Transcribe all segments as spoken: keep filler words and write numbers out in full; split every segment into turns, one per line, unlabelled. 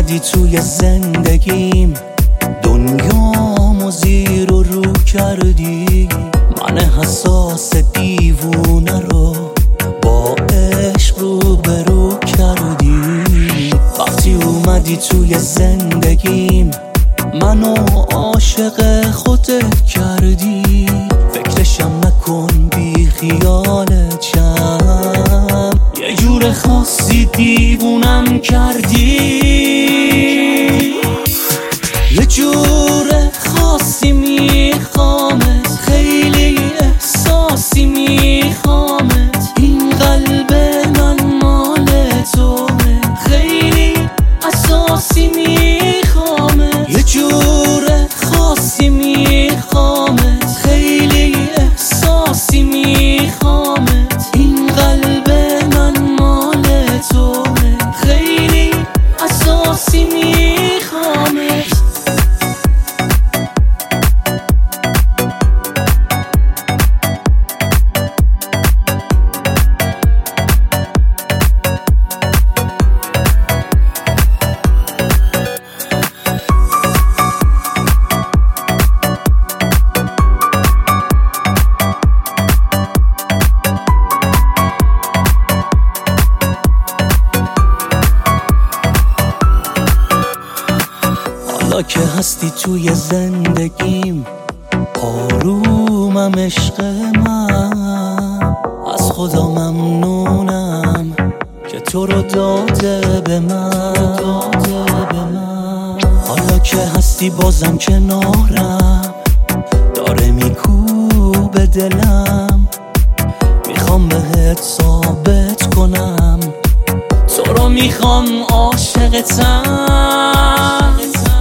اومدی توی زندگیم، دنیامو زیر و رو کردی. من حساس دیوونه رو با عشق رو برو کردی. وقتی اومدی توی زندگیم، منو عاشق خودت کردی. فکرشم نکن بی خیالتم، یه جور خاصی دیوونم کردی. یه جور خاصی میخوامت، خیلی احساسی میخوامت. این قلب من مال توه، خیلی اساسی میخوامت. یه جور خاصی میخوامت، خیلی احساسی میخوامت. این قلب من مال توه، خیلی اساسی میخوامت. حالا که هستی توی زندگیم، آرومم عشق من. از خدا ممنونم که تو رو داده به من. حالا که هستی بازم کنارم، داره میکوبه دلم. میخوام بهت ثابت کنم تو رو میخوام، عاشقتم.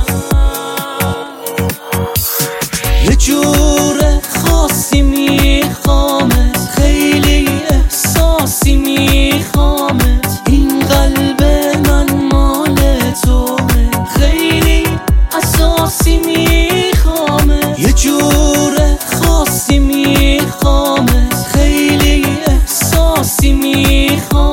یه جور خاصی میخوامت، خیلی احساسی میخوامت. این قلب من مال توه، خیلی اساسی میخوامت. یه جور خاصی میخوامت، خیلی احساسی میخوامت.